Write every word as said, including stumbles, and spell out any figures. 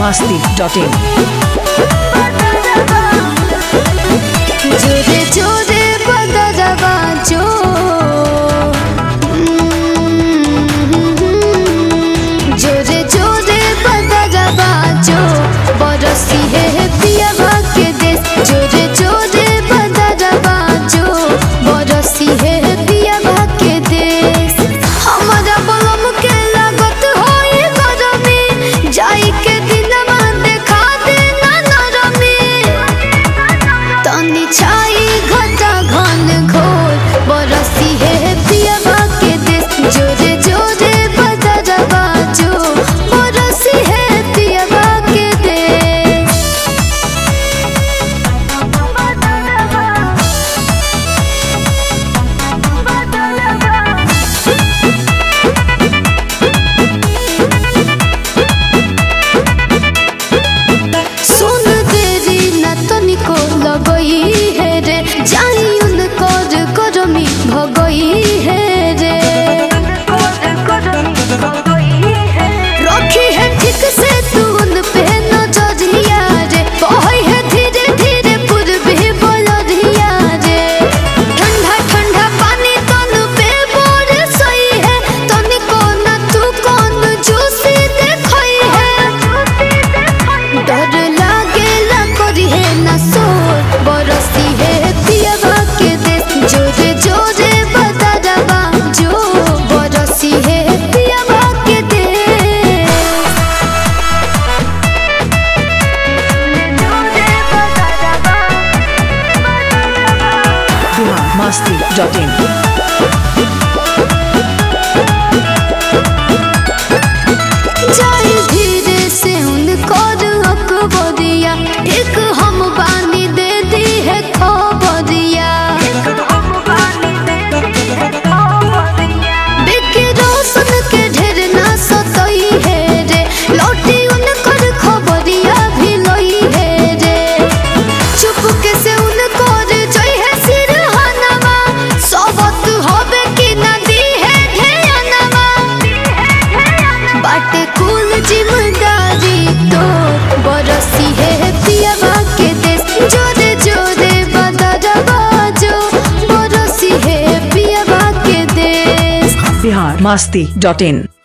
मस्ती dot इन। जोरे जोरे बदरवा जो जोरे जोरे बदरवा जो बरसी है पियवा के देश। जोरे जोरे बदरवा जो बरसी है पियवा के देश। हमारा बलम के लागत होई गरमी जाई के दिनमा देखा देना नरमी। तनी छाई घटा घन घोर बरसी है पियवा के देश। जोरे जोरे बदरवा जो बरसी है पियवा के देश। सुन देरी न तनिको लगई है रे जाई उनकर गरमी भगई है रे। रखी है ठीक से तू उन पे नजरिया रे बहई है धीरे धीरे पूर्वी बलरिया रे। ठंडा ठंडा पानी तन पे बोरे सही है तनिको न तू कौन जूसी देखई है। डर लागेला करी है ना सोर बरसी है पियवा के देश। जोरे जोरे बदरवा जो बरसी है पियवा के देश। मस्ती डॉट इन। जाई धीरे से उनकर अकबरिया एक हम बानी दे दी है खबरिया। बेके रोशन के ढेर ना सतई है रे लौटी उनकर खबरिया भी लई है रे। चुपके से उनकर जई है सिरहनवा सबत होबे कि नदी है ढेयनवा। बाटे कुल जिम्मेदारी तो बरसी है पियवा के देश। जोरे जोरे बदरवा जो बरसी है पियवा के देश। बिहार मस्ती डॉट इन।